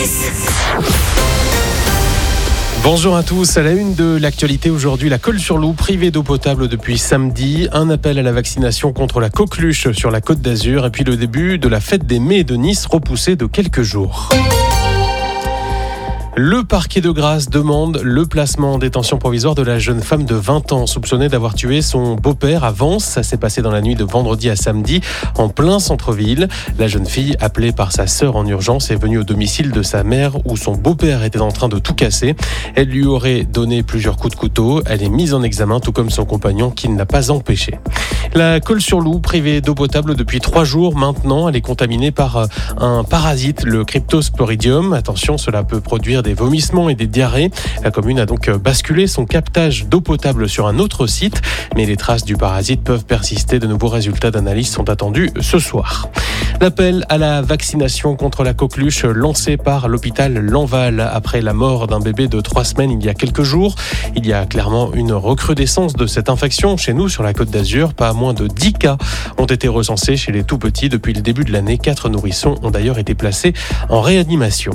Bonjour à tous, à la une de l'actualité aujourd'hui, la Colle-sur-Loup privée d'eau potable depuis samedi, un appel à la vaccination contre la coqueluche sur la Côte d'Azur et puis le début de la fête des mets de Nice repoussée de quelques jours. Le parquet de Grasse demande le placement en détention provisoire de la jeune femme de 20 ans soupçonnée d'avoir tué son beau-père à Vence. Ça s'est passé dans la nuit de vendredi à samedi en plein centre-ville. La jeune fille, appelée par sa sœur en urgence, est venue au domicile de sa mère où son beau-père était en train de tout casser. Elle lui aurait donné plusieurs coups de couteau. Elle est mise en examen tout comme son compagnon qui ne l'a pas empêché. La Colle-sur-Loup privée d'eau potable depuis 3 jours maintenant. Elle est contaminée par un parasite, le Cryptosporidium. Attention, cela peut produire des vomissements et des diarrhées. La commune a donc basculé son captage d'eau potable sur un autre site, mais les traces du parasite peuvent persister. De nouveaux résultats d'analyse sont attendus ce soir. L'appel à la vaccination contre la coqueluche lancé par l'hôpital Lanval après la mort d'un bébé de 3 semaines il y a quelques jours. Il y a clairement une recrudescence de cette infection chez nous sur la Côte d'Azur. Pas moins de 10 cas ont été recensés chez les tout-petits depuis le début de l'année. 4 nourrissons ont d'ailleurs été placés en réanimation.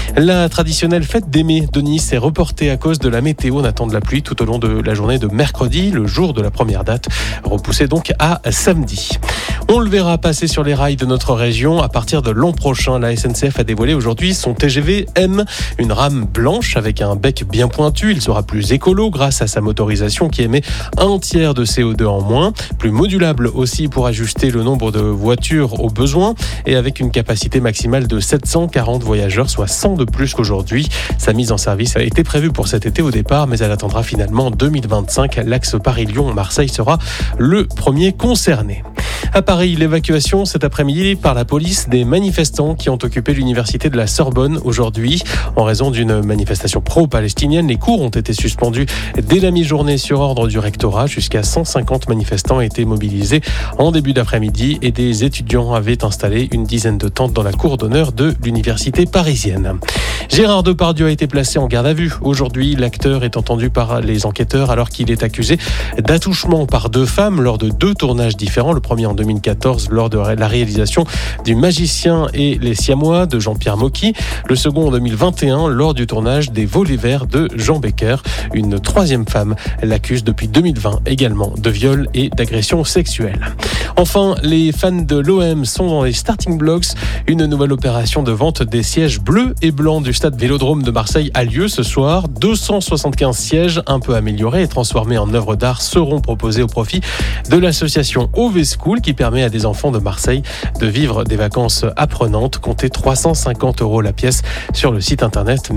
La traditionnelle fête des mets de Nice est reportée à cause de la météo. On attend de la pluie tout au long de la journée de mercredi, le jour de la première date, repoussée donc à samedi. On le verra passer sur les rails de notre région à partir de l'an prochain. La SNCF a dévoilé aujourd'hui son TGV M, une rame blanche avec un bec bien pointu. Il sera plus écolo grâce à sa motorisation qui émet 1/3 de CO2 en moins, plus modulable aussi pour ajuster le nombre de voitures aux besoins et avec une capacité maximale de 740 voyageurs, soit 100 de plus qu'aujourd'hui. Sa mise en service a été prévue pour cet été au départ, mais elle attendra finalement 2025. L'axe Paris-Lyon-Marseille sera le premier concerné. À Paris, l'évacuation cet après-midi par la police des manifestants qui ont occupé l'université de la Sorbonne aujourd'hui. En raison d'une manifestation pro-palestinienne, les cours ont été suspendus dès la mi-journée sur ordre du rectorat. Jusqu'à 150 manifestants étaient mobilisés en début d'après-midi et des étudiants avaient installé une dizaine de tentes dans la cour d'honneur de l'université parisienne. Gérard Depardieu a été placé en garde à vue. Aujourd'hui, l'acteur est entendu par les enquêteurs alors qu'il est accusé d'attouchement par 2 femmes lors de 2 tournages différents. Le premier en 2014 lors de la réalisation du Magicien et les Siamois de Jean-Pierre Mocky. Le second en 2021 lors du tournage des Volets Verts de Jean Becker. Une 3e femme l'accuse depuis 2020 également de viol et d'agression sexuelle. Enfin, les fans de l'OM sont dans les starting blocks. Une nouvelle opération de vente des sièges bleus et blancs du stade Vélodrome de Marseille a lieu ce soir. 275 sièges un peu améliorés et transformés en œuvres d'art seront proposés au profit de l'association OV School qui permet à des enfants de Marseille de vivre des vacances apprenantes. Comptez 350 € la pièce sur le site internet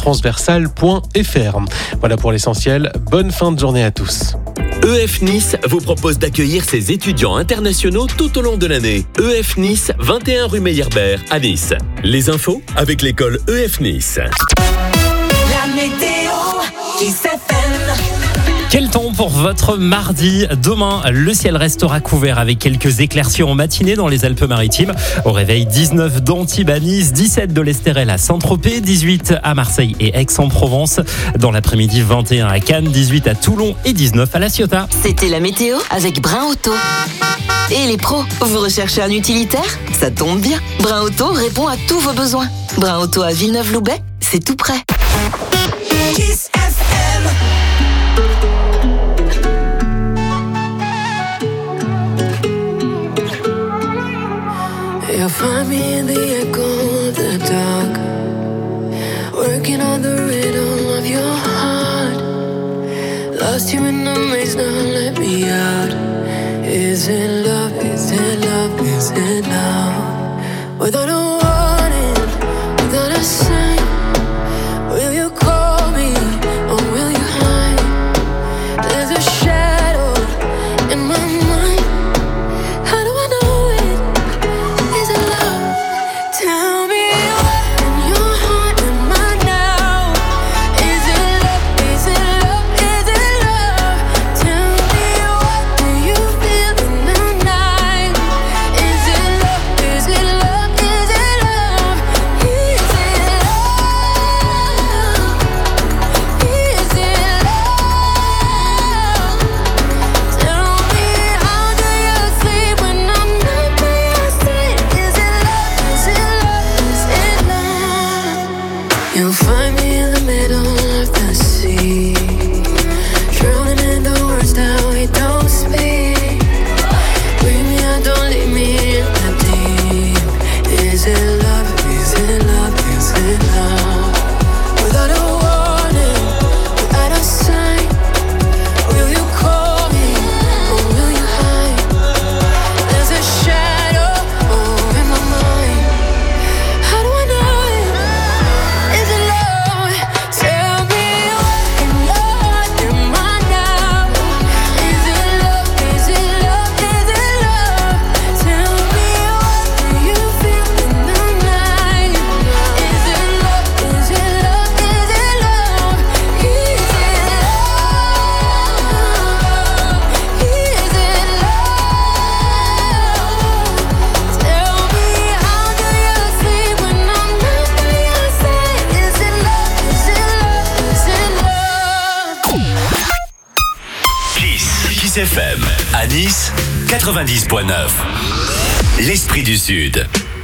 maisontransversale.fr. Voilà pour l'essentiel. Bonne fin de journée à tous. EF Nice vous propose d'accueillir ses étudiants internationaux tout au long de l'année. EF Nice, 21 rue Meyerbeer à Nice. Les infos avec l'école EF Nice. La météo Kiss FM. Quel temps pour votre mardi? Demain, le ciel restera couvert avec quelques éclaircies en matinée dans les Alpes-Maritimes. Au réveil, 19 d'Antibes à Nice, 17 de l'Estérel à Saint-Tropez, 18 à Marseille et Aix-en-Provence. Dans l'après-midi, 21 à Cannes, 18 à Toulon et 19 à La Ciotat. C'était la météo avec Brin Auto. Et les pros, vous recherchez un utilitaire? Ça tombe bien. Brin Auto répond à tous vos besoins. Brin Auto à Villeneuve-Loubet, c'est tout près. Kiss FM. You'll find me in the echo of the dark, working on the rhythm of your heart. Lost you in the maze, now let me out. Is it love, is it love, is it love? Without a warning, without a sign, will you call me or will you hide? There's a shadow in my mind. How do I know it? Is it love? Tell me what in your heart am I now? Is it love? Is it love? Is it love? Tell me what do you feel in the night? Is it love? Is it love? Is it You'll find me in the middle of the sea, drowning in the words that we don't speak. Bring me out, don't leave me in the deep. Is it love? Is it love? Is it love? Without a warning, without a sign, will you call me or will you hide? There's a shadow over my mind. How do I know it? Is it love? Tell me what am I now? Is it love? Is it love? Is it love? Tell me what do you feel in the night? Is it love? Is it love? Is it love? Is it love? Is it love? Tell me how do you sleep when I'm not by your side? Is it love? Is it love? Is it love? Kiss FM, à Nice, 90.9. L'Esprit du Sud.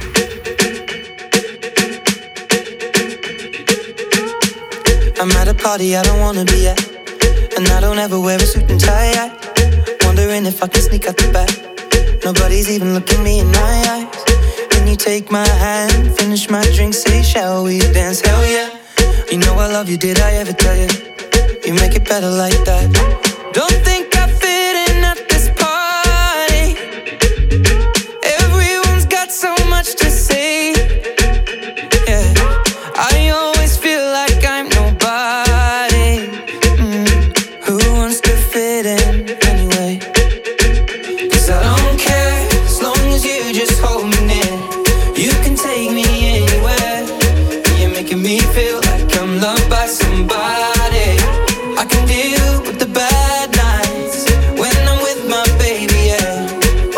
I'm at a party I don't wanna be at, and I don't ever wear a suit and tie. Wondering if I can sneak out the back. Nobody's even looking me in my eyes. Can you take my hand, finish my drink, say shall we dance? Hell yeah. You know I love you, did I ever tell you? You make it better like that. Don't think I fit in at this party. Everyone's got so much to say. Yeah, I always feel like I'm nobody. Who wants to fit in anyway? 'Cause I don't care as long as you just hold me near. You can take me anywhere. You're making me feel like I'm loved by somebody. I can deal with the bad nights when I'm with my baby, yeah.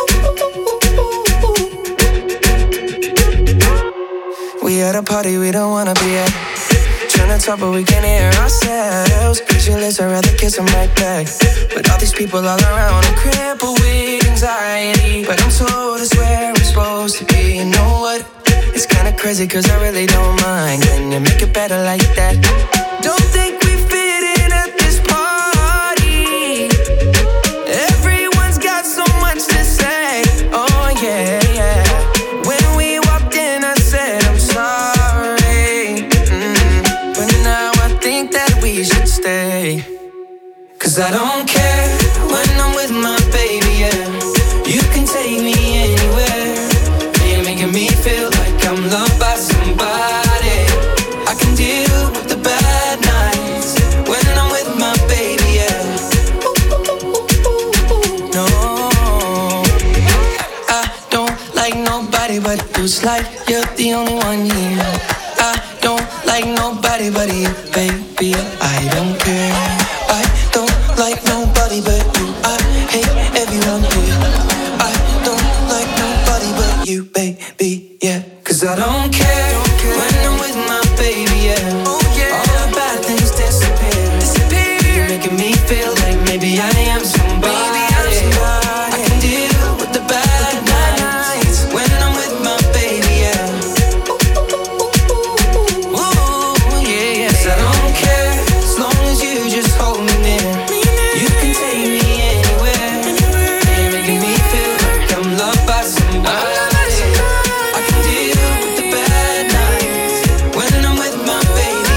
We at a party we don't wanna be at. Trying to talk but we can't hear ourselves. Pictureless, I'd rather kiss them right back. But all these people all around, I'm crippled with anxiety. But I'm told it's where I'm supposed to be. You know what? It's kinda crazy 'cause I really don't mind. Can you make it better like that? Don't think we fit in at this party. Everyone's got so much to say. Oh yeah, yeah. When we walked in I said I'm sorry. But now I think that we should stay. 'Cause I don't care when I'm with my baby, yeah. You can take me anywhere. You're making me feel like I'm loved by somebody. I can deal with the bad nights when I'm with my baby, yeah. No, I don't like nobody but you. It's like you're the only one here. I don't like nobody but you, baby. I don't care. I don't like nobody but you. I hate everyone here. I don't like nobody but you, baby, yeah. 'Cause I don't care when I'm with my baby, yeah. All the bad things disappear. You're making me feel like maybe I am somebody. I can deal with the bad nights when I'm with my baby, yeah. Ooh, yeah, yeah. 'Cause I don't care as long as you just hold me near. You can take me anywhere. You're making me feel like I'm loved by somebody. I can deal with the bad nights when I'm with my baby,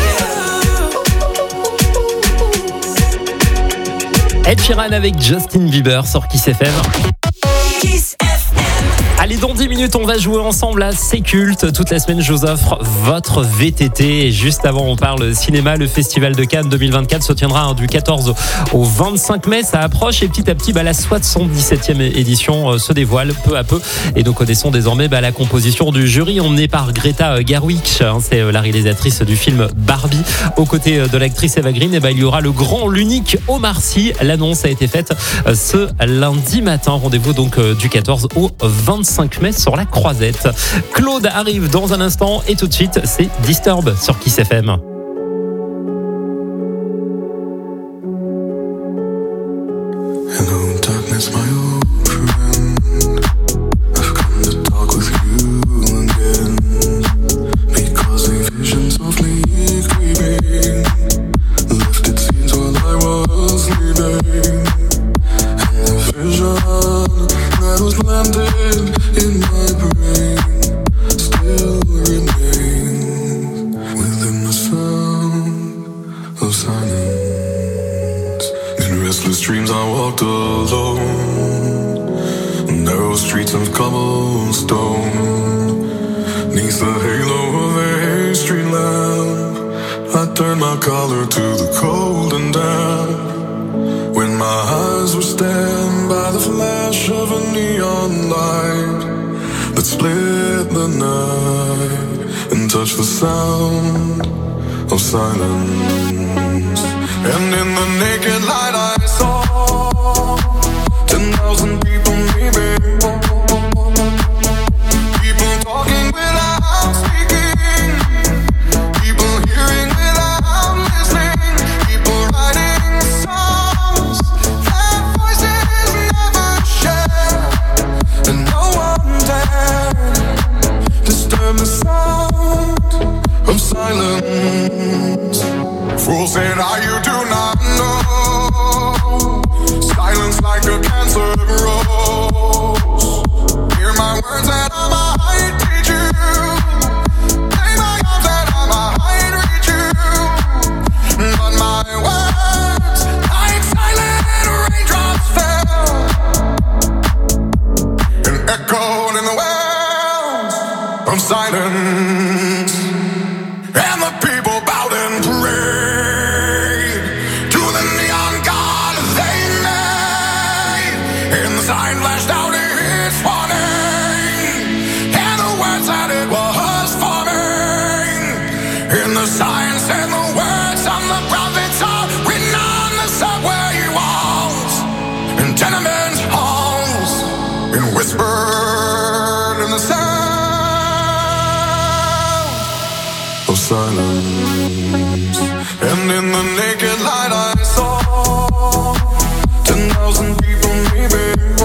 yeah. Ed Sheeran avec Justin Bieber sur Kiss FM. Kiss FM. Allez, dans 10 minutes, on va jouer ensemble à C'est Culte. Toute la semaine, je vous offre votre VTT. Et juste avant, on parle cinéma. Le Festival de Cannes 2024 se tiendra du 14 au 25 mai. Ça approche et petit à petit, la 77e édition se dévoile peu à peu. Et nous connaissons désormais la composition du jury. Emmenée par Greta Gerwig. C'est la réalisatrice du film Barbie. Aux côtés de l'actrice Eva Green, il y aura le grand, l'unique Omar Sy. L'annonce a été faite ce lundi matin. Rendez-vous donc du 14 au 25 mai sur la Croisette. Claude arrive dans un instant et tout de suite, c'est Disturb sur Kiss FM. Hello, darkness, my old friend. I've come to talk with you again because a vision softly dreams I walked alone. Narrow streets of cobblestone. Neath the halo of a street lamp, I turned my collar to the cold and damp. When my eyes were stabbed by the flash of a neon light that split the night and touched the sound of silence. And in the naked light I saw 10,000 people maybe. People talking without speaking. People hearing without listening. People writing songs that voices never share. And no one dared disturb the sound of silence. Fools said, you do not know. Silence like a cancer grows. Hear my words that I might teach you. Lay my arms that I might reach you. But my words, like silent raindrops, fell and echoed in the wells of silence. And the people bowed and prayed to the neon god they made. And the sign flashed out its warning, and the words that it was forming. And the signs and the words of the prophets are written on the subway walls and tenement halls, and whispered in the sound of silence. And in the naked light I saw 10,000 people maybe.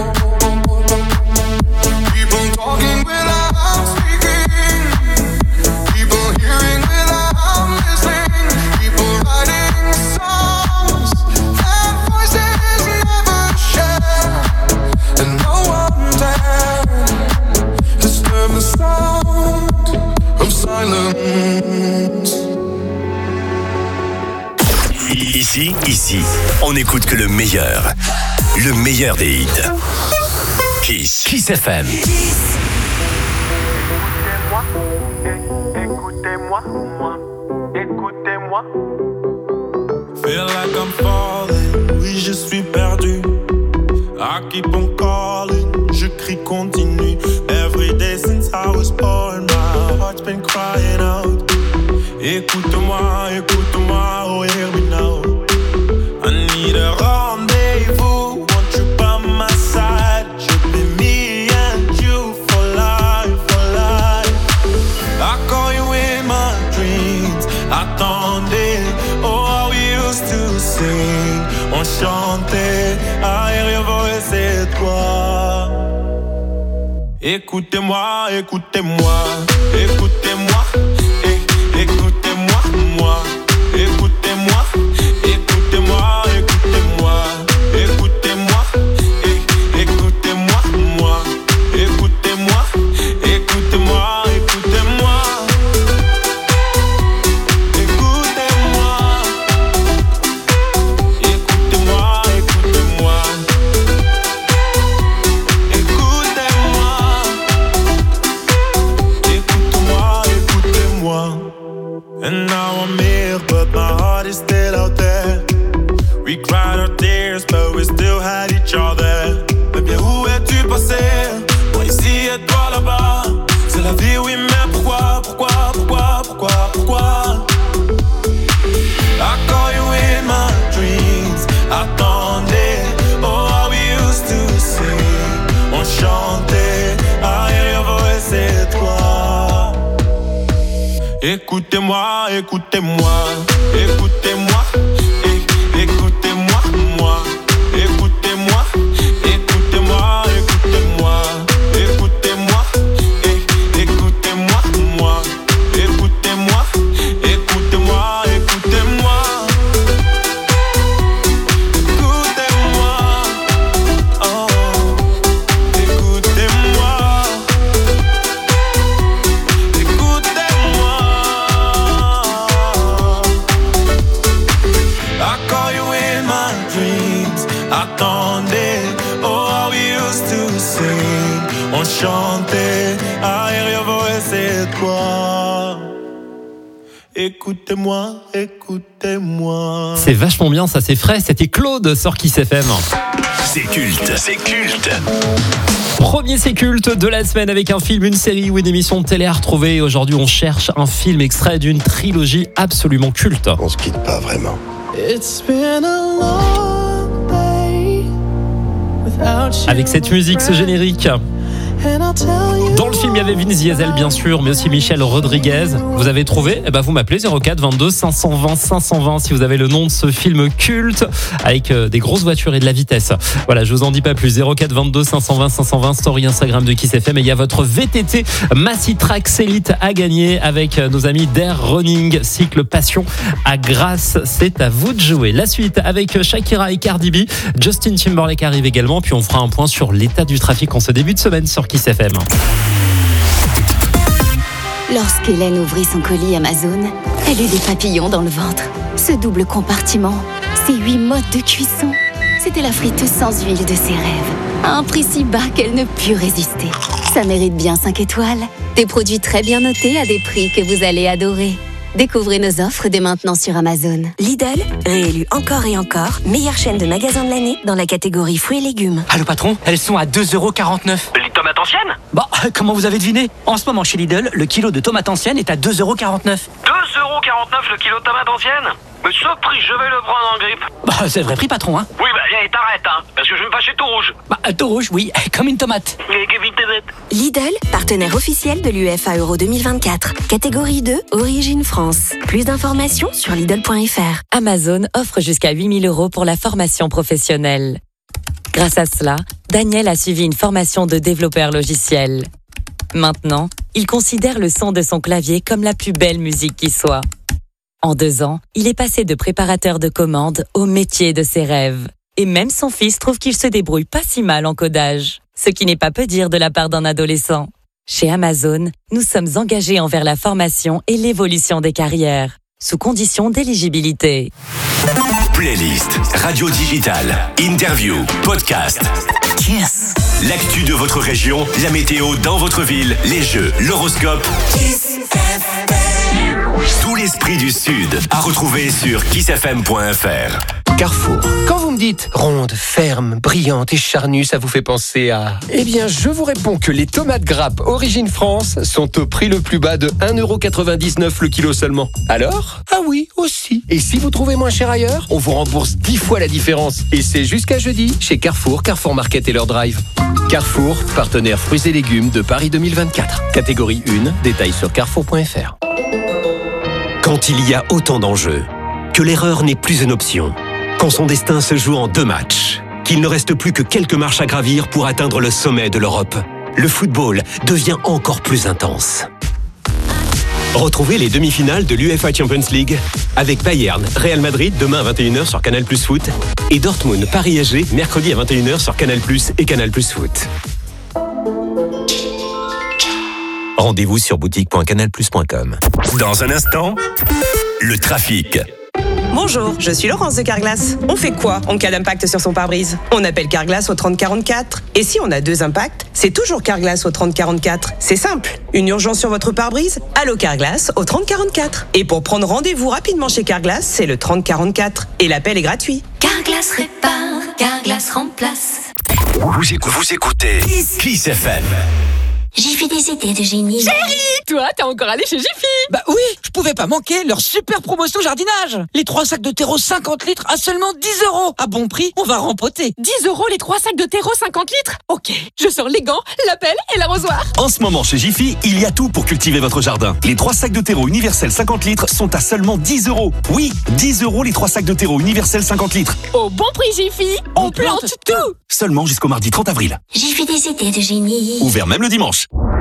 People talking without speaking. People hearing without listening. People writing songs that voices never share. And no one dared disturb the sound of silence. Ici, on n'écoute que le meilleur des hits. Kiss FM. Écoutez-moi. Feel like I'm falling, oui je suis perdu. I keep on calling, je crie continue. Every day since I was born, my heart's been crying out. Écoute-moi, oh hear me now. I need a rendezvous, want you by my side. Should be me and you for life, for life. I call you in my dreams, attendez. Oh, how we used to sing, on chantait. I hear your voice, c'est toi. Écoutez-moi, écoutez-moi, écoutez-moi. Écoutez-moi, moi, écoutez-moi, écoutez-moi, écoutez-moi, écoutez-moi, écoutez-moi, moi, écoutez-moi, écoutez-moi, écoutez-moi, écoutez-moi, écoutez-moi, écoutez-moi, écoutez-moi, écoutez-moi. And now I'm here, but my heart is still out there. We cried our tears, but we still had each other. Mais bien où es-tu passé? Moi ici et toi là-bas. C'est la vie, oui, mais pourquoi? I call you in my dreams, attendez. Oh, how we used to sing, on chantait. I hear your voice, c'est toi. Écoutez-moi, écoutez-moi, écoutez-moi, écoutez-moi, moi, écoutez-moi, écoutez-moi, écoutez-moi, écoutez-moi, écoutez-moi, moi, écoutez-moi, écoutez-moi, écoutez-moi, écoutez-moi, oh, écoutez-moi, écoutez-moi. I call you in my dreams. Écoutez-moi, écoutez-moi. C'est vachement bien, ça c'est frais. C'était Claude sur Kiss FM. C'est culte. Premier C'est culte de la semaine avec un film, une série ou une émission de télé à retrouver. Aujourd'hui, on cherche un film extrait d'une trilogie absolument culte. On se quitte pas vraiment. Avec cette musique, ce générique. Dans le film, il y avait Vin Diesel, bien sûr, mais aussi Michelle Rodriguez. Vous avez trouvé ? Eh ben, vous m'appelez 04 22 520 520 si vous avez le nom de ce film culte avec des grosses voitures et de la vitesse. Voilà, je vous en dis pas plus. 04 22 520 520, story Instagram de Kiss FM. Et il y a votre VTT Massitrax Elite à gagner avec nos amis d'Air Running Cycle Passion à Grasse. C'est à vous de jouer. La suite avec Shakira et Cardi B. Justin Timberlake arrive également. Puis on fera un point sur l'état du trafic en ce début de semaine sur Kiss FM. Lorsqu'Hélène ouvrit son colis Amazon, elle eut des papillons dans le ventre. Ce double compartiment, ces 8 modes de cuisson, c'était la friteuse sans huile de ses rêves. À un prix si bas qu'elle ne put résister. Ça mérite bien 5 étoiles. Des produits très bien notés à des prix que vous allez adorer. Découvrez nos offres dès maintenant sur Amazon. Lidl, réélu encore et encore, meilleure chaîne de magasins de l'année dans la catégorie fruits et légumes. Allô patron, elles sont à 2,49 €. Les tomates anciennes ? Bah, comment vous avez deviné ? En ce moment chez Lidl, le kilo de tomates anciennes est à 2,49 €. 2,49 € le kilo de tomates anciennes ? Mais ce prix, je vais le prendre en grippe. Bah, c'est le vrai prix patron, hein. Oui, bah, t'arrêtes, hein, parce que je vais me fâcher tout rouge. Bah, tout rouge, oui, comme une tomate. Lidl, partenaire officiel de l'UEFA Euro 2024. Catégorie 2, Origine France. Plus d'informations sur Lidl.fr. Amazon offre jusqu'à 8 000 € pour la formation professionnelle. Grâce à cela, Daniel a suivi une formation de développeur logiciel. Maintenant, il considère le son de son clavier comme la plus belle musique qui soit. En 2 ans, il est passé de préparateur de commandes au métier de ses rêves. Et même son fils trouve qu'il se débrouille pas si mal en codage. Ce qui n'est pas peu dire de la part d'un adolescent. Chez Amazon, nous sommes engagés envers la formation et l'évolution des carrières, sous condition d'éligibilité. Playlist, radio digitale, interview, podcast. Kiss. L'actu de votre région, la météo dans votre ville, les jeux, l'horoscope. Kiss FM. Tout l'esprit du Sud à retrouver sur kissfm.fr. Carrefour. Quand vous me dites ronde, ferme, brillante et charnue, ça vous fait penser à... Eh bien, je vous réponds que les tomates grappes Origine France sont au prix le plus bas de 1,99 € le kilo seulement. Alors ? Ah oui, aussi. Et si vous trouvez moins cher ailleurs, on vous rembourse 10 fois la différence. Et c'est jusqu'à jeudi chez Carrefour, Carrefour Market et leur drive. Carrefour, partenaire fruits et légumes de Paris 2024. Catégorie 1, détails sur carrefour.fr. Quand il y a autant d'enjeux, que l'erreur n'est plus une option, quand son destin se joue en 2 matchs, qu'il ne reste plus que quelques marches à gravir pour atteindre le sommet de l'Europe, le football devient encore plus intense. Retrouvez les demi-finales de l'UEFA Champions League avec Bayern, Real Madrid demain à 21 h sur Canal+ Foot et Dortmund, Paris SG mercredi à 21 h sur Canal+ et Canal+ Foot. Rendez-vous sur boutique.canalplus.com. Dans un instant, le trafic. Bonjour, je suis Laurence de Carglass. On fait quoi en cas d'impact sur son pare-brise ? On appelle Carglass au 3044. Et si on a 2 impacts, c'est toujours Carglass au 3044. C'est simple. Une urgence sur votre pare-brise ? Allô Carglass au 3044. Et pour prendre rendez-vous rapidement chez Carglass, c'est le 3044. Et l'appel est gratuit. Carglass répare, Carglass remplace. Vous écoutez Kiss FM. Jiffy des idées de génie. Chérie, toi, t'es encore allé chez Jiffy? Bah oui, je pouvais pas manquer leur super promotion jardinage. Les 3 sacs de terreau 50 litres à seulement 10 €. À bon prix, on va rempoter. 10 € les 3 sacs de terreau 50 litres? Ok, je sors les gants, la pelle et l'arrosoir. En ce moment chez Jiffy, il y a tout pour cultiver votre jardin. Les 3 sacs de terreau universel 50 litres sont à seulement 10 €. Oui, 10 € les 3 sacs de terreau universel 50 litres. Au bon prix Jiffy, on plante tout. Seulement jusqu'au mardi 30 avril. Jiffy des idées de génie. Ouvert même le dimanche.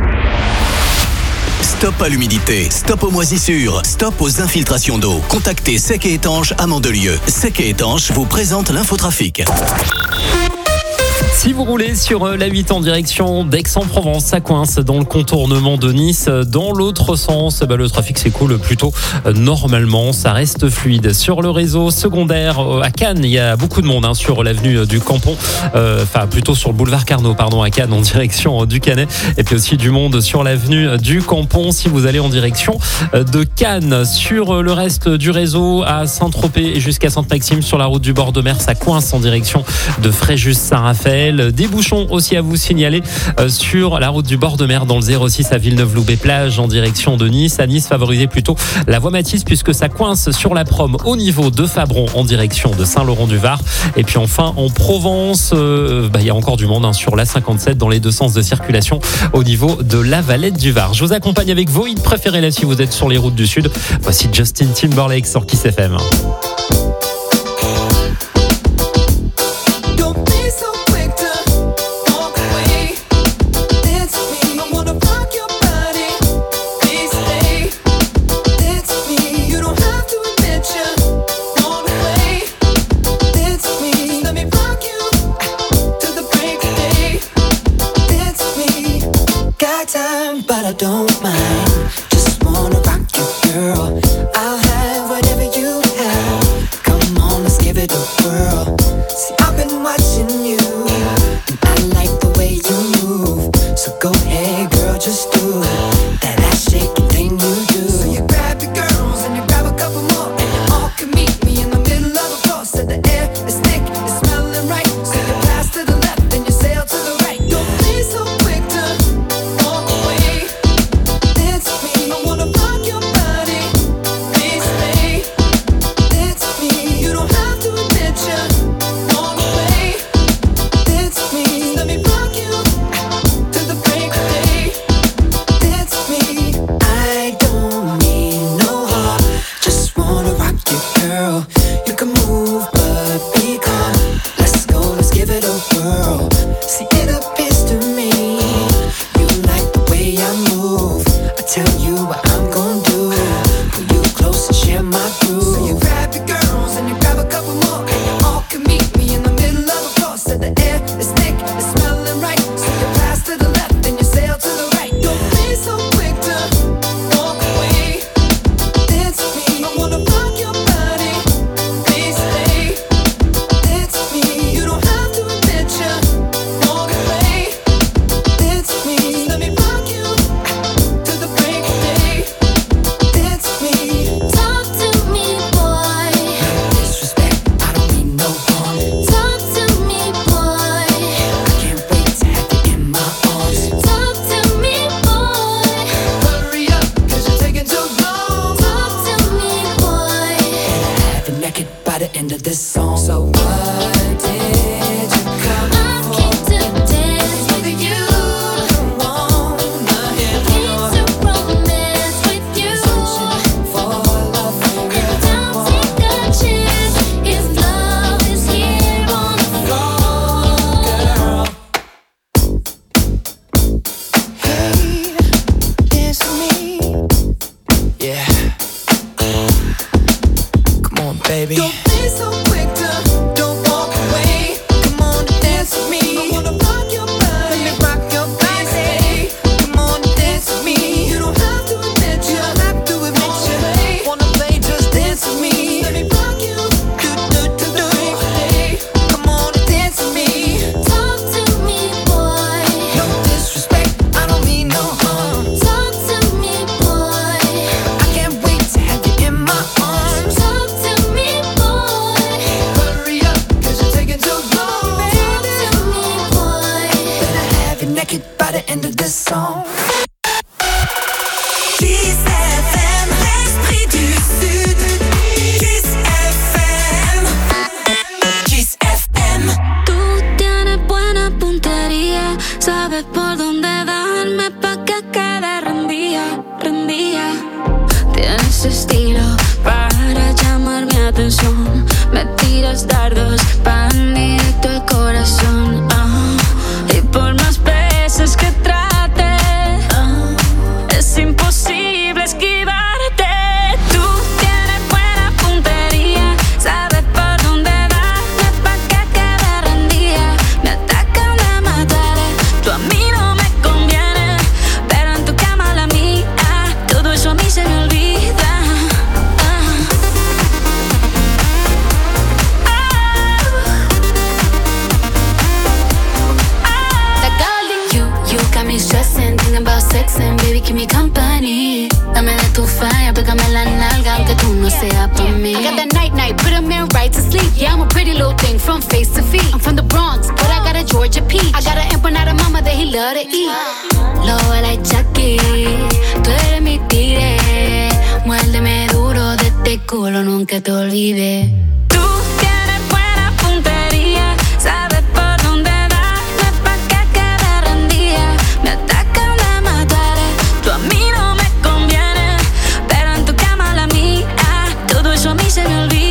Stop à l'humidité, stop aux moisissures, stop aux infiltrations d'eau. Contactez Sec et Étanche à Mandelieu. Sec et Étanche vous présente l'infotrafic. Si vous roulez sur la 8 en direction d'Aix-en-Provence, ça coince dans le contournement de Nice. Dans l'autre sens, le trafic s'écoule plutôt normalement. Ça reste fluide. Sur le réseau secondaire à Cannes, il y a beaucoup de monde sur l'avenue du Campon. Plutôt sur le boulevard Carnot, à Cannes en direction du Canet. Et puis aussi du monde sur l'avenue du Campon si vous allez en direction de Cannes. Sur le reste du réseau à Saint-Tropez et jusqu'à Sainte-Maxime sur la route du bord de mer, ça coince en direction de Fréjus-Saint-Raphaël. Des bouchons aussi à vous signaler sur la route du bord de mer dans le 06 à Villeneuve-Loubet-Plage en direction de Nice. À Nice, favorisez plutôt la voie Matisse puisque ça coince sur la prom au niveau de Fabron en direction de Saint-Laurent-du-Var. Et puis enfin en Provence, il y a encore du monde sur la 57 dans les deux sens de circulation au niveau de la Valette du Var. Je vous accompagne avec vos hits préférés là si vous êtes sur les routes du Sud. Voici Justin Timberlake sur Kiss FM. But I don't mind. Just wanna rock you, girl. I'll have whatever you have. Come on, let's give it a whirl. See, I've been watching you, and I like the way you move. So go ahead, girl, just do that ass shaking thing you do. So you grab your girls and you grab a couple more, and you all can meet me in the middle of the floor. So the air is thick, it's smelling right. So you pass to the left and you sail to the right. Don't be so quick to walk away. I wanna rock your body, please stay. That's me. You don't have to admit you want away. That's me. Let me rock you to the break of day. That's me. I don't mean no harm. Just wanna rock you, girl. You can move, but be calm. Let's go, let's give it a whirl. See, it appears to me you like the way I move. I tell you what I'm gonna do. Pull you close and share my groove. So you grab your girls and you grab a couple more, and you all can meet me in the middle of the floor. So the air is thick, it's smelling right. So you pass to the left and you sail to the right. Don't be so quick to walk away. That's me. I wanna rock your body, please stay. That's me. You don't have to admit you want away. That's me. Let me rock you to the break of day. That's me. Talk to me, boy. Disrespect, I don't mean no harm. Talk to me, boy. I can't wait to have you in my arms. Talk to me, boy. Hurry up, cause you're taking too long. Talk to me, boy. Have you naked by the end of this song. So what did you come I came to dance with you. on? Came to romance with you. For love, And don't take a chance if love is here on the floor. hey, it's me. Yeah. Come on, baby. Don't be so quick to don't walk away. Come on and dance with me. I wanna rock your body. Let me rock your body. Come on and dance with me. You don't have to admit you. Don't have to admit you. Wanna play, just dance with me. Let me rock you. Do. Come on and dance with me. Talk to me, boy. No disrespect, I don't mean no harm. Talk to me, boy. I can't wait to have you in my arms. Talk to me, boy. Hurry up, cause you're taking too long. Talk to me, boy. me company. Dame de tu falla, pégame la nalga, aunque tú no seas pa' mí. I got that night, put a man right to sleep. Yeah, I'm a pretty little thing from face to feet. I'm from the Bronx, but I got a Georgia peach. I got an empanada mama that he love to eat. Loba like Chucky, tú eres mi tigre. Muérdeme duro de este culo, nunca te olvides. Tú tienes buena puntería, sabes por dónde darme pa' que quede rendida. Me atacan de matar, tú a mí no me conviene, pero en tu cama la mía, todo eso a mí se me olvida.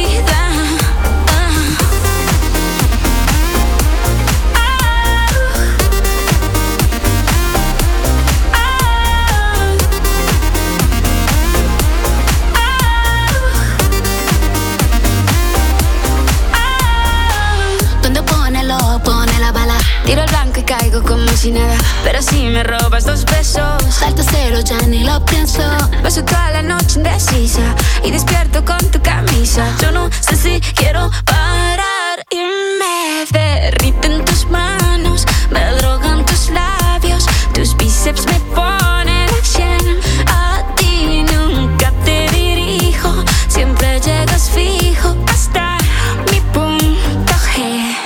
Tiro el blanco y caigo como si nada. Pero si me robas 2 besos, salto cero, ya ni lo pienso. Paso toda la noche indecisa y despierto con tu camisa. Yo no sé si quiero parar y me derriten tus manos, me drogan tus labios, tus bíceps me ponen a 100. A ti nunca te dirijo, siempre llegas fijo hasta mi punto G.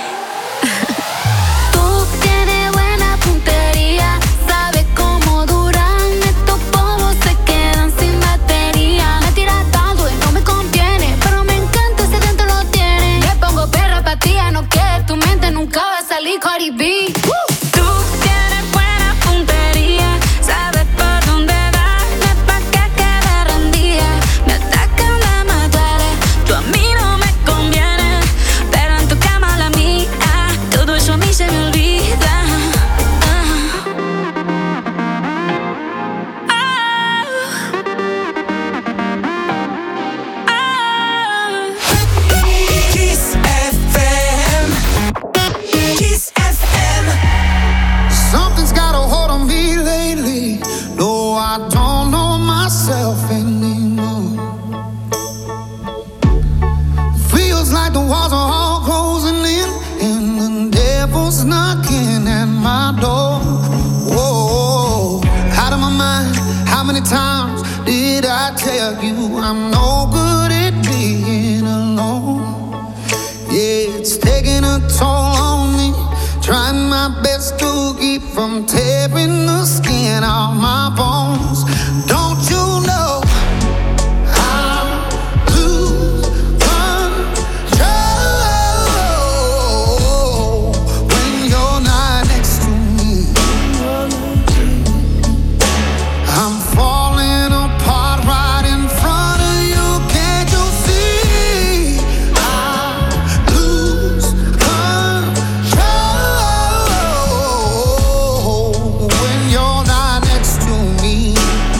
Cardi B. Tú tienes buena puntería, sabes por dónde darme pa' que quede rendida. Me atacan de matar, tú a mí no me conviene, pero en tu cama la mía, todo eso a mí se me olvida. Kiss FM. Kiss FM. Something's got a hold on me lately. No, I don't know myself anymore. Feels like the walls are all closing in, and the devil's knocking at my door. Whoa, out of my mind. How many times did I tell you I'm no good at being alone? Yeah, it's taking a toll on me. Trying my best to keep from tearing the skin off my bones. Don't you know I lose control when you're not next to me? I'm falling apart right in front of you. Can't you see? I lose control when you're not next to me.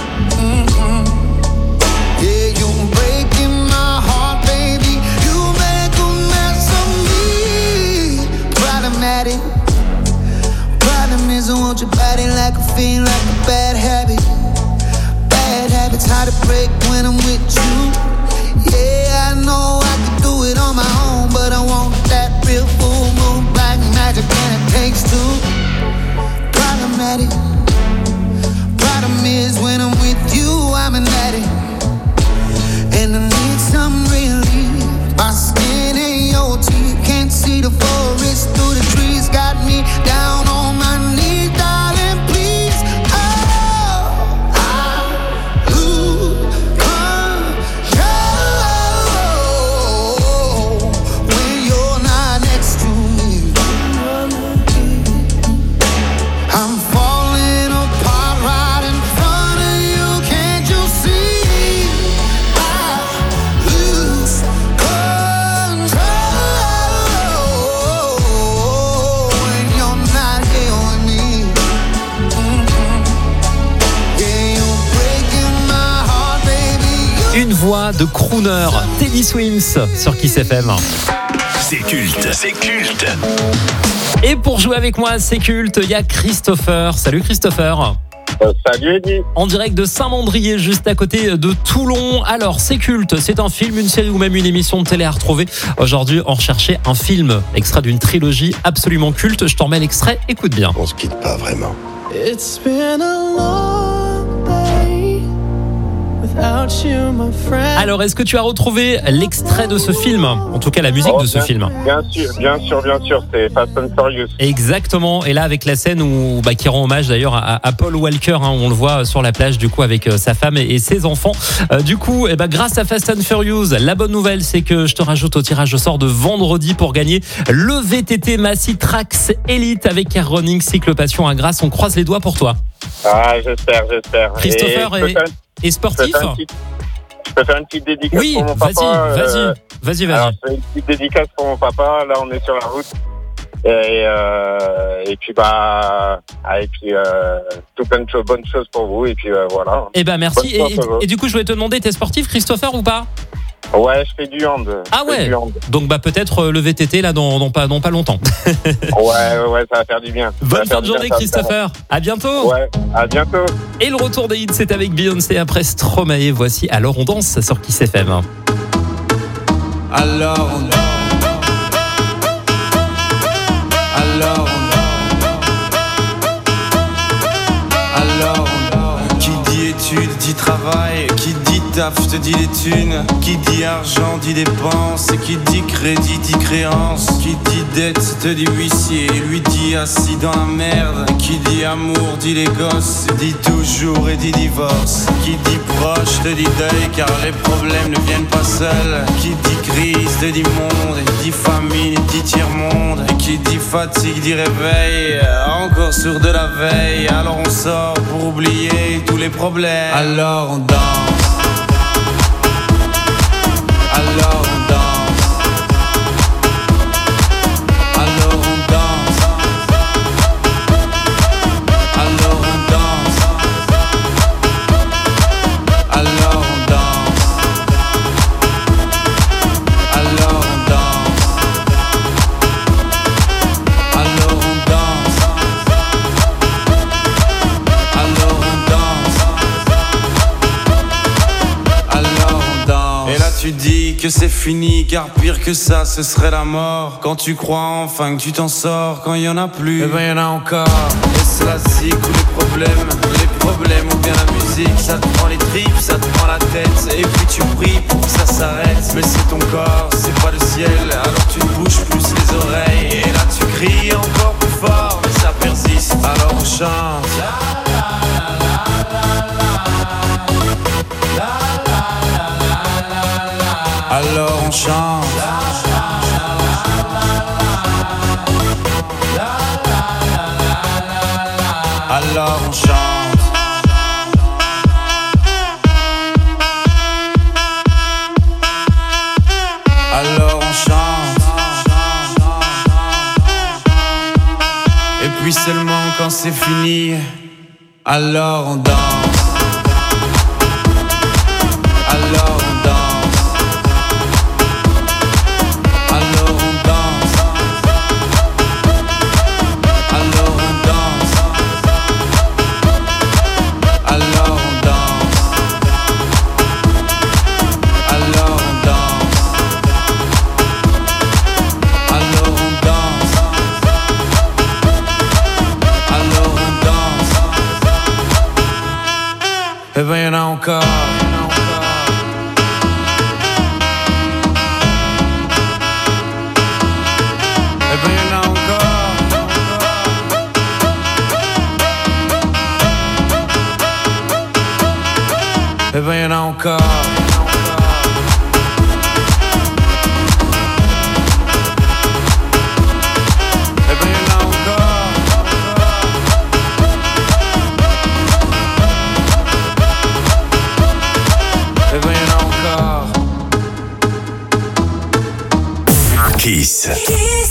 Yeah, you're breaking my heart, baby. You make a mess of me. Problematic. Problem is I want your body like a fiend, like a bad habit. Bad habits hard to break when I'm with you. Yeah, I know I could do it on my own, but I want that real full moon black magic, and it takes two. Problematic. Problem is when I'm with you, I'm an addict, and I need some relief. My skin ain't your teeth, can't see the forest through the trees. Got me down on my knees, darling, please. Oh, I lose control when you're not next to me. I'm falling apart right in front of you. Can't you see? I lose control when you're not here with me. Yeah, you're breaking my heart, baby. Une voix de crooner, Teddy Swims sur Kiss FM. C'est culte, c'est culte. Et pour jouer avec moi, c'est culte, il y a Christopher. Salut Christopher. Salut Eddy. En direct de Saint-Mandrier, juste à côté de Toulon. Alors, c'est culte, c'est un film, une série ou même une émission de télé à retrouver. Aujourd'hui, on recherchait un film, extrait d'une trilogie absolument culte. Je t'en mets l'extrait, écoute bien. On se quitte pas vraiment. It's been a long day. Alors, est-ce que tu as retrouvé l'extrait de ce film? En tout cas, la musique de ce film. Bien sûr, c'est Fast and Furious. Exactement, et là avec la scène où, qui rend hommage d'ailleurs à Paul Walker, hein, on le voit sur la plage du coup avec sa femme et ses enfants. Du coup, grâce à Fast and Furious, la bonne nouvelle c'est que je te rajoute au tirage au sort de vendredi pour gagner le VTT Massey Trax Elite avec Air Running Cycle Passion à Grasse. On croise les doigts pour toi. Ah, j'espère. Christopher est sportif. Je peux faire une petite dédicace pour mon papa. Vas-y. Alors, je fais une petite dédicace pour mon papa. Là, on est sur la route. Et puis tout plein de bonnes choses pour vous. Et puis voilà. Merci. Et du coup, je voulais te demander, t'es sportif, Christopher, ou pas? Ouais, je fais du hand. Ah ouais. Donc peut-être le VTT là dans pas longtemps. ouais, ça va faire du bien. Bonne fin de journée, Christopher. À bientôt. Ouais, à bientôt. Et le retour des hits, c'est avec Beyoncé après Stromae. Voici Alors on danse sur Kiss FM. Alors on danse. Qui dit études dit travail, qui dit taf te dit les thunes, qui dit argent dit dépenses, qui dit crédit dit créance, qui dit dette te dit huissier, lui dit assis dans la merde, qui dit amour dit les gosses, dit toujours et dit divorce, qui dit proche te dit deuil car les problèmes ne viennent pas seuls, qui dit crise te dit monde, dit famine dit tiers-monde, et qui dit fatigue dit réveil, encore sourd de la veille, alors on sort pour oublier tous les problèmes. Alors on danse. Alors on danse. Alors on danse. Alors on danse. Alors on danse. Alors on danse. Alors on danse. Alors on danse. Alors on danse. Et là tu dis que c'est fini, car pire que ça ce serait la mort. Quand tu crois enfin que tu t'en sors, quand y en a plus, y en a encore. Et c'est la zik ou les problèmes ou bien la musique. Ça te prend les tripes, ça te prend la tête, et puis tu pries pour que ça s'arrête. Mais c'est ton corps, c'est pas le ciel, alors tu te bouges plus les oreilles. Et là tu cries encore plus fort, mais ça persiste, alors on chante. Alors on chante. Alors on chante. Alors on chante. Et puis seulement quand c'est fini, alors on danse. Alors on danse. Eh ben y'en a encore. Eh ben y'en a encore. Eh ben y'en a encore. Kiss.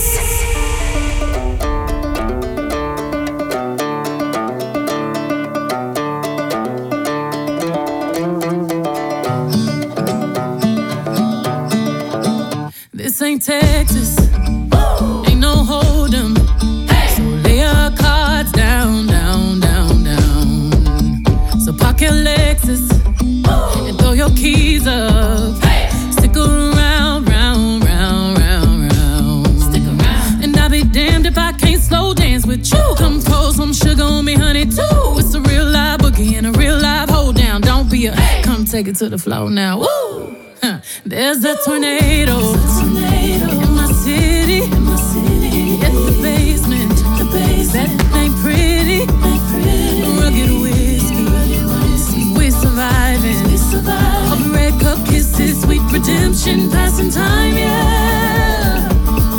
This ain't Texas, ain't no hold'em. So lay your cards down, down, down, down. So park your Lexus and throw your keys up. Stick around, round, round, round, round. Stick around. And I'll be damned if I can't slow dance with you. Come pour some sugar on me, honey, too. It's a real live boogie and a real live hold down. Don't be a come take take it to the floor now. Woo! There's a tornado in my city. At the basement, that ain't pretty. Rugged whiskey, we surviving. Of red cup kisses, sweet redemption, passing time, yeah.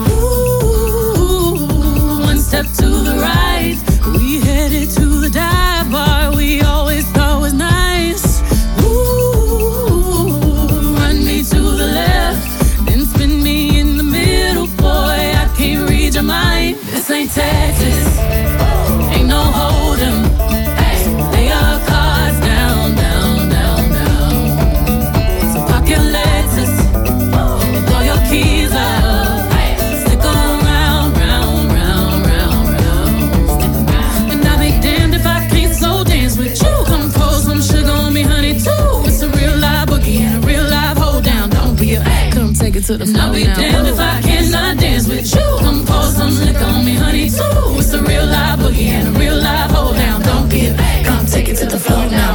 Ooh, one step to the right, we headed to the dive bar we always thought was nice. Ooh, run me to the left, then spin me in the middle, boy, I can't read your mind. This ain't Texas, ain't no hold'em. Lay our cards down, down, down, down. So park your Lexus and throw your keys up. Stick around, round, round, round, round. And I'll be damned if I can't slow dance with you. Come pour some sugar on me, honey, too. It's a real live boogie and a real live hold down. Don't be a come take it to the floor. I'll be damned if I cannot dance with you. Come pour some liquor on me, honey, too. It's a real live boogie and a real live hold down. Don't be a come take it to the floor now.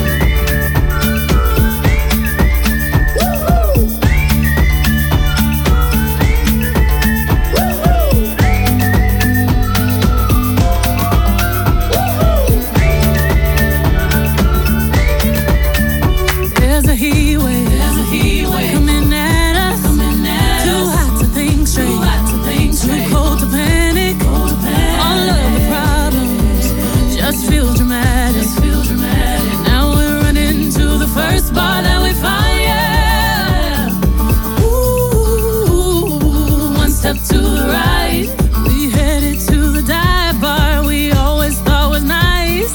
There's a heat wave coming at us. Too hot to think straight, too cold to panic. All of the problems just feel dramatic. Now we're running to the first bar that we find, yeah. Ooh, one step to the right, we headed to the dive bar we always thought was nice.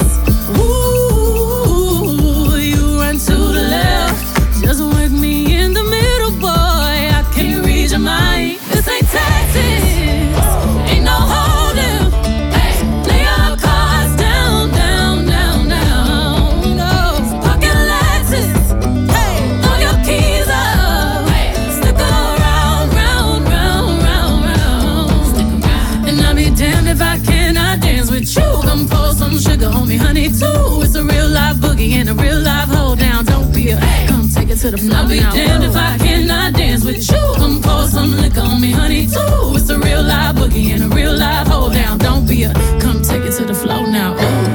Ooh, you run to the left, just work me in the middle, boy, I can't read your mind. This ain't Texas, ain't no hold'em. Lay our cards down, down, down, down. No, pocket Lexus, throw your keys up. Stick around, round, round, round, round. And I'll be damned if I cannot dance with you. Come pour some sugar on me, honey, too. It's a real live boogie and a real live hold down. Don't be a come take it to the floor. I'll be damned if I cannot dance with you. Come pour some liquor on me, honey, too. It's a real live boogie and a real live hold down. Don't be a come take it to the floor now. Ooh.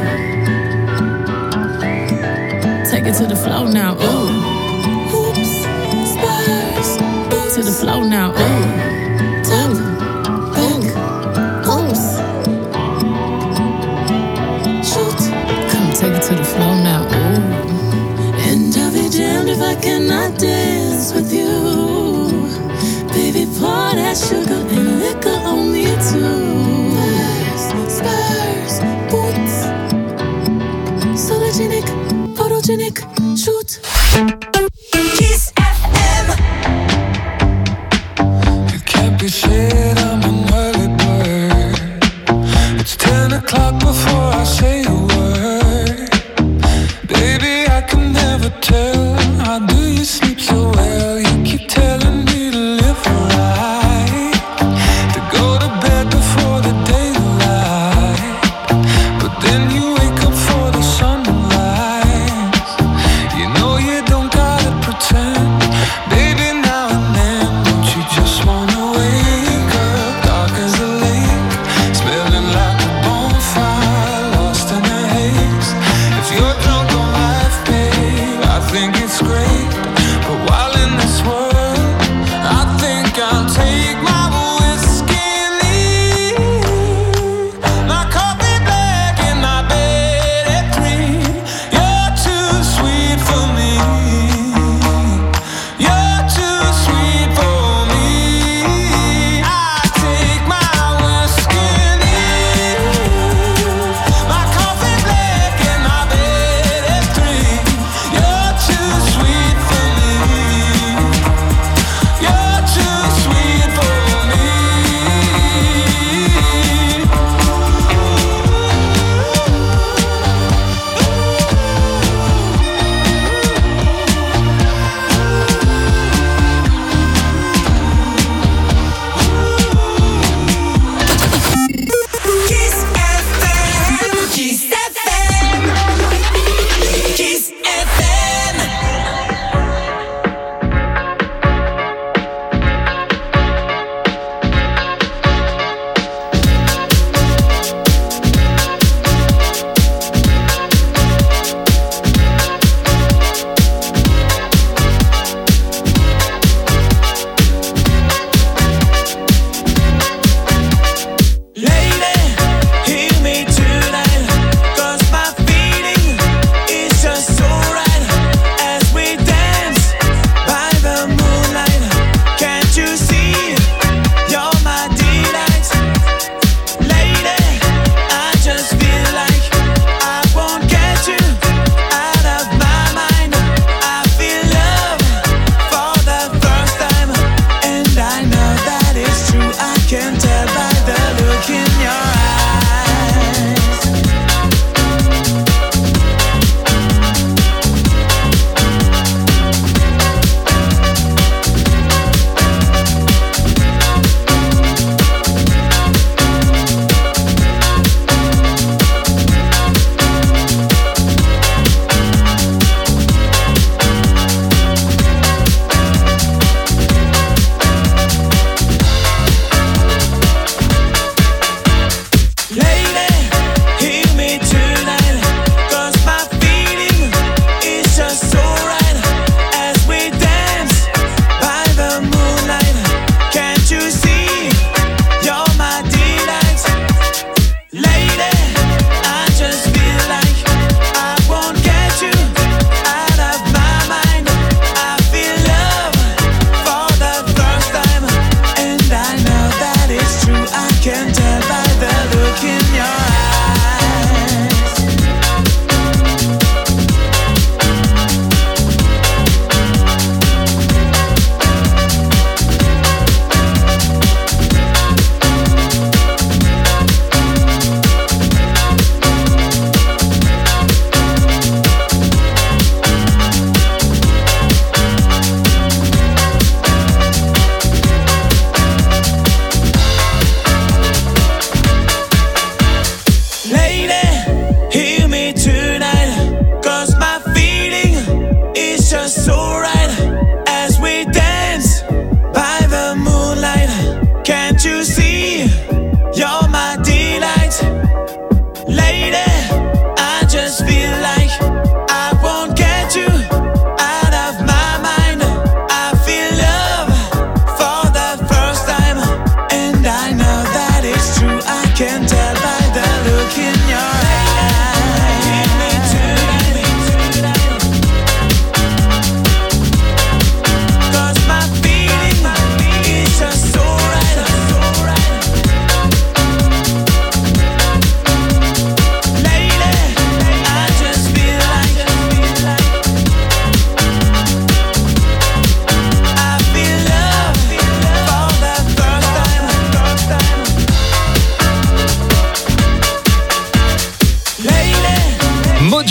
Take it to the floor now. Ooh. Oops, Spurs. To the floor now. Ooh. Top, back, oops. Shoot. Come take it to the floor now. Ooh. And I'll be damned if I cannot dance with you. Baby, pour that sugar and liquor on me too. Spurs, boots. Sologenic, photogenic, shoot. Kiss FM. It can't be said I'm an early bird. It's 10 o'clock before I say a word. Baby, I can never tell. How do you sleep so well? You keep telling me to live right, to go to bed before the daylight. But then you wake up for the sunrise.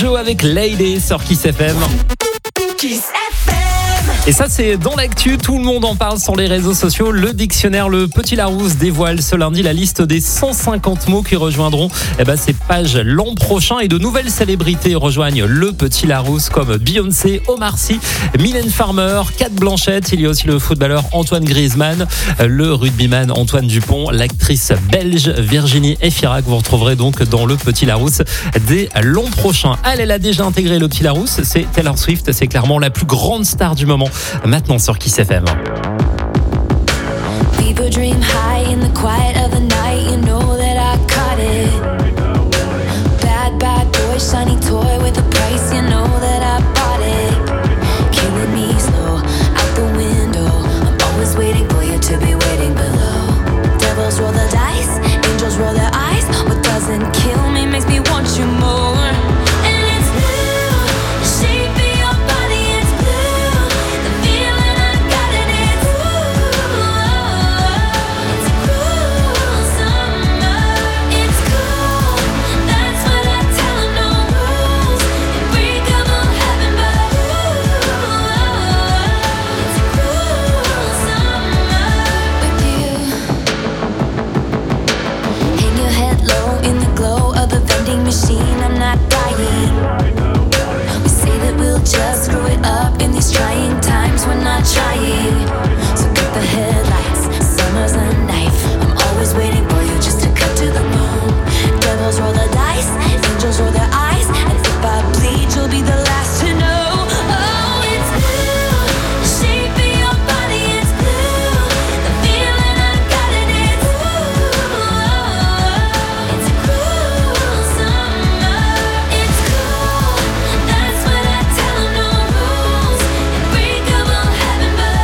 Joe avec Lady sur Kiss FM. Et ça, c'est dans l'actu, tout le monde en parle sur les réseaux sociaux. Le dictionnaire Le Petit Larousse dévoile ce lundi la liste des 150 mots qui rejoindront ces pages l'an prochain. Et de nouvelles célébrités rejoignent Le Petit Larousse comme Beyoncé, Omar Sy, Mylène Farmer, Cate Blanchett. Il y a aussi le footballeur Antoine Griezmann, le rugbyman Antoine Dupont, l'actrice belge Virginie Efira que vous retrouverez donc dans Le Petit Larousse dès l'an prochain. Elle a déjà intégré Le Petit Larousse, c'est Taylor Swift, c'est clairement la plus grande star du moment. Maintenant sur Kiss FM. People dream high in the quiet of the night. You know that I caught it. Bad, bad boy, shiny toy with a price. You know that I bought it. Killing me slow, out the window. I'm always waiting for you to be waiting below. Devils roll the dice, angels roll their eyes. What doesn't kill me makes me want you more. I'm not dying. We say that we'll just screw it up in these trying times. We're not trying. So cut the headlights. Summer's a knife. I'm always waiting for you just to cut to the bone. Devils roll the dice. Angels roll their eyes. And if I bleed, you'll be the last to know. Oh, it's blue. The shape of your body, it's blue. The feeling I got it, it's blue. It's a cruel summer. It's cool. That's what I tell 'em, no rules. Unbreakable heaven, but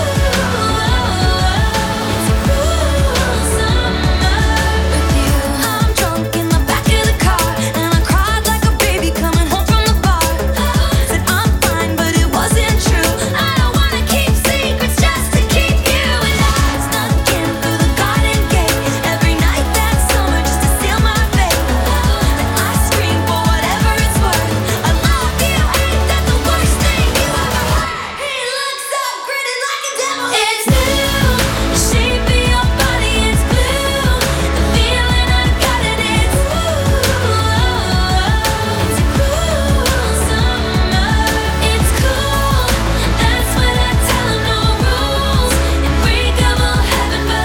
it's a cruel summer with you. I'm drunk in the back of the car, and I cried like a baby coming home from the bar. Said I'm fine, but it wasn't true. I don't wanna keep secrets just to keep you. And I snuck in through the garden gate every night that summer just to seal my fate. Then I scream for whatever it's worth. I love you, ain't that the worst thing you ever heard? He looks so gritty like a devil. It's blue, the shape of your body, it's blue. The feeling I got it, it's blue. It's a cruel summer. It's cool, that's what I tell 'em, no rules. Unbreakable heaven, but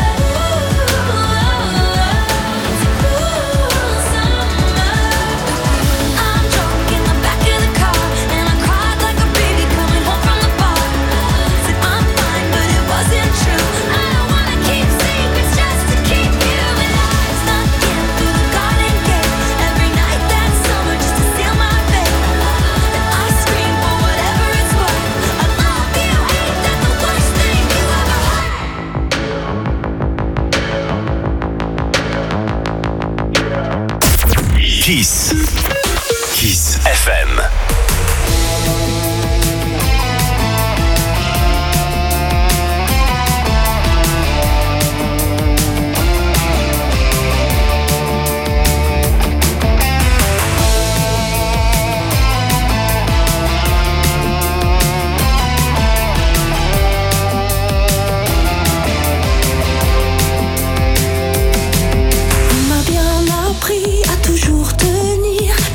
it's a cruel summer. I'm drunk in the back of the car, and I cried like a baby coming home from the bar. Said I'm fine, but it wasn't true. I don't wanna keep secrets just to keep you. And I snuck in through the garden gate every night that summer just to seal my fate. Then I scream for whatever it's worth. I love you, ain't that the worst thing you ever heard? Kiss. Kiss FM. On m'a bien appris à toujours tenir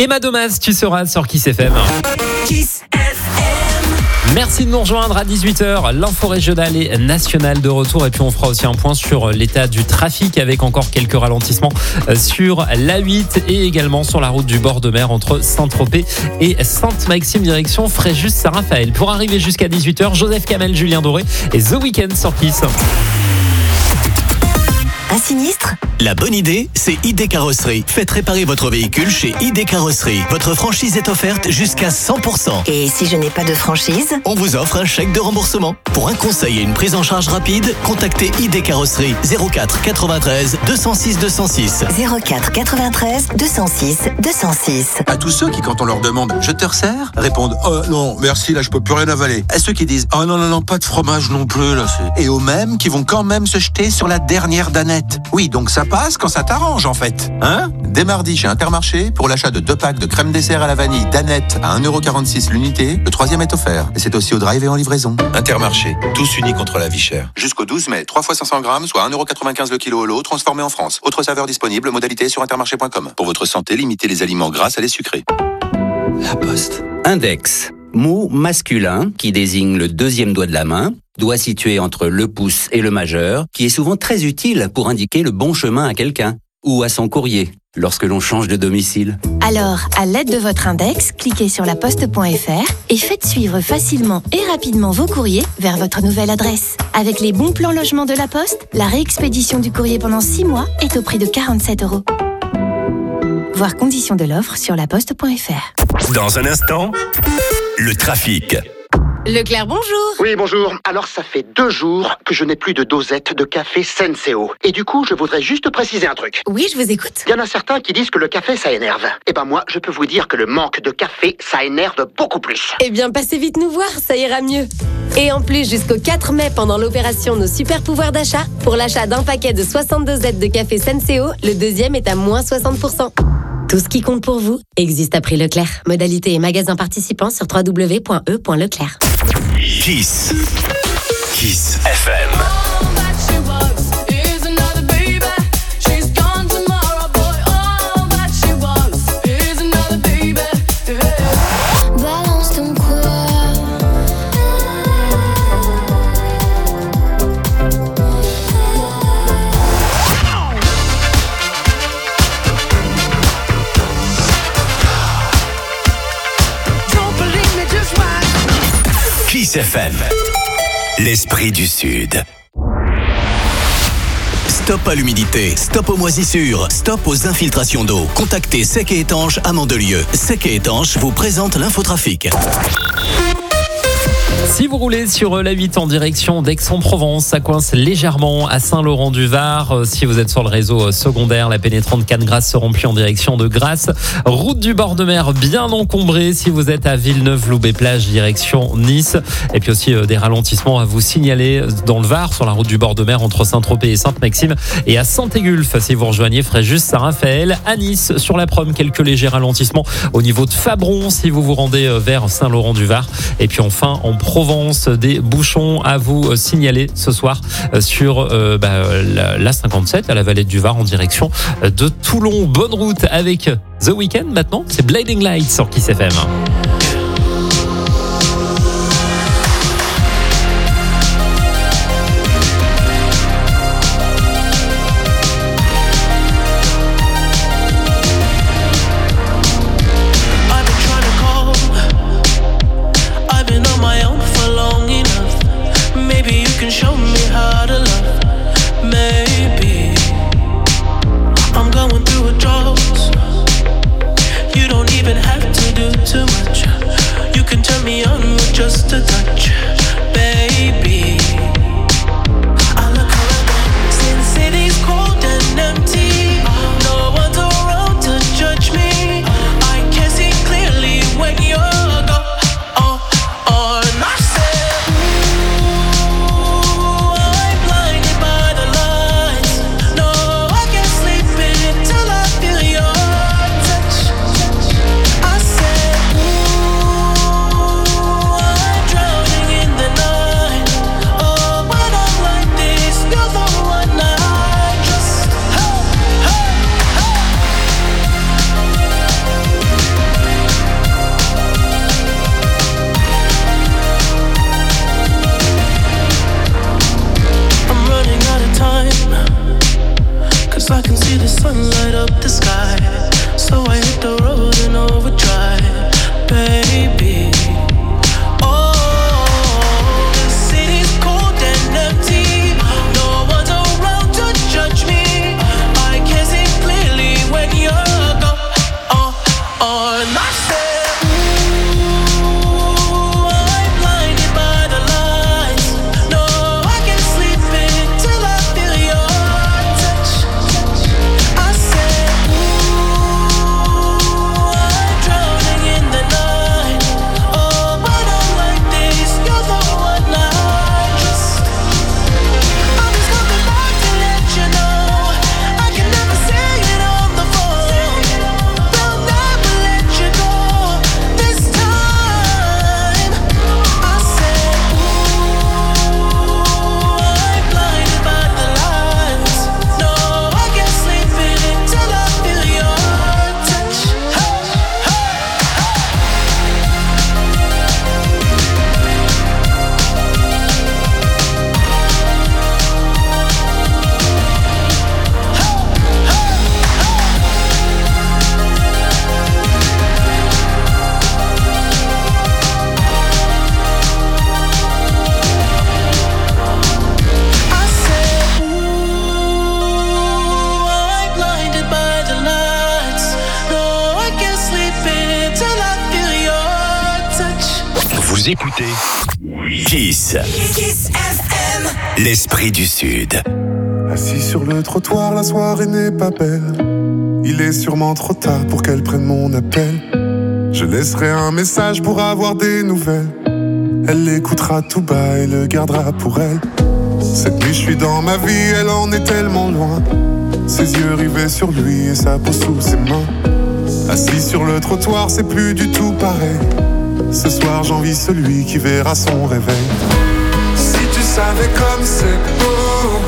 Emma Domas, tu seras sur Kiss FM. Kiss FM. Merci de nous rejoindre à 18h. L'info régionale et nationale de retour. Et puis on fera aussi un point sur l'état du trafic avec encore quelques ralentissements sur l'A8 et également sur la route du bord de mer entre Saint-Tropez et Sainte-Maxime direction Fréjus-Saint-Raphaël. Pour arriver jusqu'à 18h, Joseph Kamel, Julien Doré et The Weeknd sur Kiss. Un sinistre ? La bonne idée, c'est ID Carrosserie. Faites réparer votre véhicule chez ID Carrosserie. Votre franchise est offerte jusqu'à 100%. Et si je n'ai pas de franchise ? On vous offre un chèque de remboursement. Pour un conseil et une prise en charge rapide, contactez ID Carrosserie 04 93 206 206. 04 93 206 206. À tous ceux qui, quand on leur demande « Je te resserre ?» répondent « Oh non, merci, là je peux plus rien avaler. » À ceux qui disent « Oh non, pas de fromage non plus, là c'est... » Et aux mêmes qui vont quand même se jeter sur la dernière danette. Oui, donc ça passe quand ça t'arrange en fait. Hein ? Dès mardi chez Intermarché, pour l'achat de 2 packs de crème dessert à la vanille Danette à 1,46€ l'unité, le 3e est offert. Et c'est aussi au drive et en livraison. Intermarché, tous unis contre la vie chère. Jusqu'au 12 mai, 3 fois 500 grammes, soit 1,95€ le kilo au lot, transformé en France. Autre saveur disponible, modalité sur intermarché.com. Pour votre santé, limitez les aliments gras à les sucrés. La Poste. Index. Mot masculin qui désigne le 2e doigt de la main, doigt situé entre le pouce et le majeur, qui est souvent très utile pour indiquer le bon chemin à quelqu'un ou à son courrier lorsque l'on change de domicile. Alors, à l'aide de votre index, cliquez sur laposte.fr et faites suivre facilement et rapidement vos courriers vers votre nouvelle adresse. Avec les bons plans logement de la Poste, la réexpédition du courrier pendant 6 mois est au prix de 47€. Voir conditions de l'offre sur laposte.fr. Dans un instant, le trafic. Leclerc, bonjour. Oui, bonjour. Alors, ça fait 2 jours que je n'ai plus de dosette de café Senseo. Et du coup, je voudrais juste préciser un truc. Oui, je vous écoute. Il y en a certains qui disent que le café, ça énerve. Eh ben moi, je peux vous dire que le manque de café, ça énerve beaucoup plus. Eh bien, passez vite nous voir, ça ira mieux. Et en plus, jusqu'au 4 mai, pendant l'opération Nos Super Pouvoirs d'achat, pour l'achat d'un paquet de 62 dosettes de café Senseo, le 2e est à moins 60%. Tout ce qui compte pour vous existe à prix Leclerc. Modalité et magasin participants sur www.e.leclerc. Kiss. Kiss FM. Kiss FM, l'esprit du Sud. Stop à l'humidité, stop aux moisissures, stop aux infiltrations d'eau. Contactez Sec et Étanche à Mandelieu. Sec et Étanche vous présente l'infotrafic. Si vous roulez sur l'A8 en direction d'Aix-en-Provence, ça coince légèrement à Saint-Laurent-du-Var. Si vous êtes sur le réseau secondaire, la pénétrante Cannes-Grasse se remplit en direction de Grasse. Route du bord de mer bien encombrée si vous êtes à Villeneuve-Loubet-Plage, direction Nice. Et puis aussi des ralentissements à vous signaler dans le Var, sur la route du bord de mer entre Saint-Tropez et Sainte-Maxime. Et à Saint-Égulphe, si vous rejoignez Fréjus-Saint-Raphaël. À Nice, sur la Prom, quelques légers ralentissements au niveau de Fabron si vous vous rendez vers Saint-Laurent-du-Var. Et puis enfin, en Provence, des bouchons à vous signaler ce soir sur la 57 à la Vallée du Var en direction de Toulon. Bonne route avec The Weeknd maintenant, c'est Blinding Lights sur Kiss FM. Show me how to love. Maybe I'm going through a drought. You don't even have to do too much. Vous écoutez Kiss. Kiss FM. L'esprit du Sud. Assis sur le trottoir, la soirée n'est pas belle. Il est sûrement trop tard pour qu'elle prenne mon appel. Je laisserai un message pour avoir des nouvelles. Elle l'écoutera tout bas et le gardera pour elle. Cette nuit je suis dans ma vie, elle en est tellement loin. Ses yeux rivés sur lui et sa peau sous ses mains. Assis sur le trottoir, c'est plus du tout pareil. Ce soir j'envie celui qui verra son réveil. Si tu savais comme c'est beau,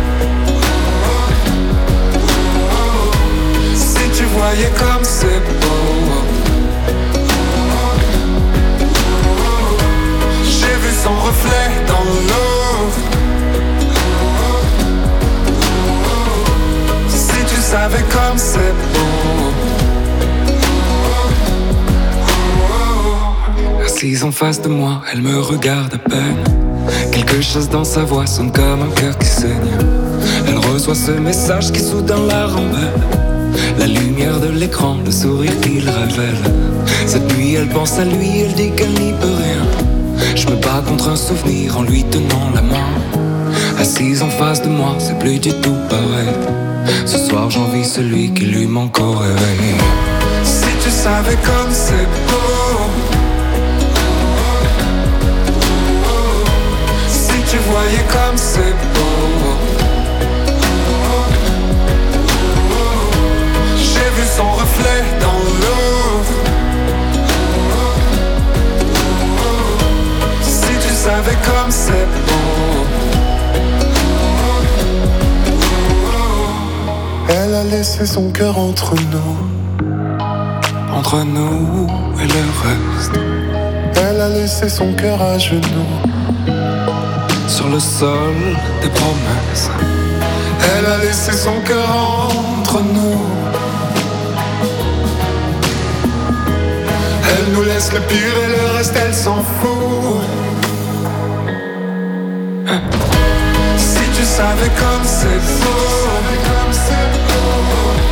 si tu voyais comme c'est beau. J'ai vu son reflet dans l'eau. Si tu savais comme c'est beau. Assise en face de moi, elle me regarde à peine. Quelque chose dans sa voix sonne comme un cœur qui saigne. Elle reçoit ce message qui soudain la rend belle. La lumière de l'écran, le sourire qu'il révèle. Cette nuit elle pense à lui, elle dit qu'elle n'y peut rien. Je me bats contre un souvenir en lui tenant la main. Assise en face de moi, c'est plus du tout pareil. Ce soir j'envie celui qui lui manque au réveil. Si tu savais comme c'est beau, si tu voyais comme c'est beau. J'ai vu son reflet dans l'eau. Si tu savais comme c'est beau. Elle a laissé son cœur entre nous et le reste. Elle a laissé son cœur à genoux sur le sol des promesses. Elle a laissé son cœur entre nous. Elle nous laisse le pire et le reste elle s'en fout. Si tu savais comme c'est beau.